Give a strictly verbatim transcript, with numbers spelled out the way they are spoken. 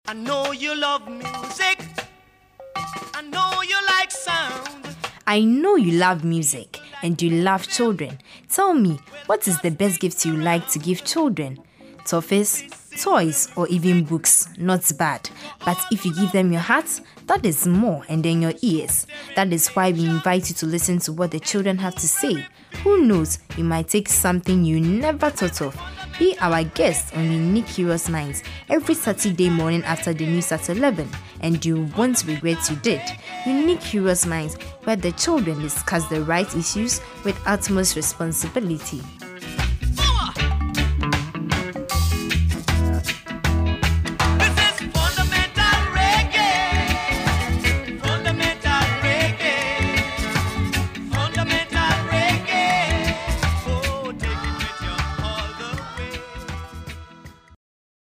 I know you love music. I know you like sound. I know you love music and you love children. Tell me, what is the best gift you like to give children? Toffees, toys, or even books? Not bad. But if you give them your heart, that is more, and then your ears. That is why we invite you to listen to what the children have to say. Who knows, you might take something you never thought of. Be our guest on Unique Curious Minds every Saturday morning after the news at eleven, and you won't regret you did. Unique Curious Minds, where the children discuss the right issues with utmost responsibility.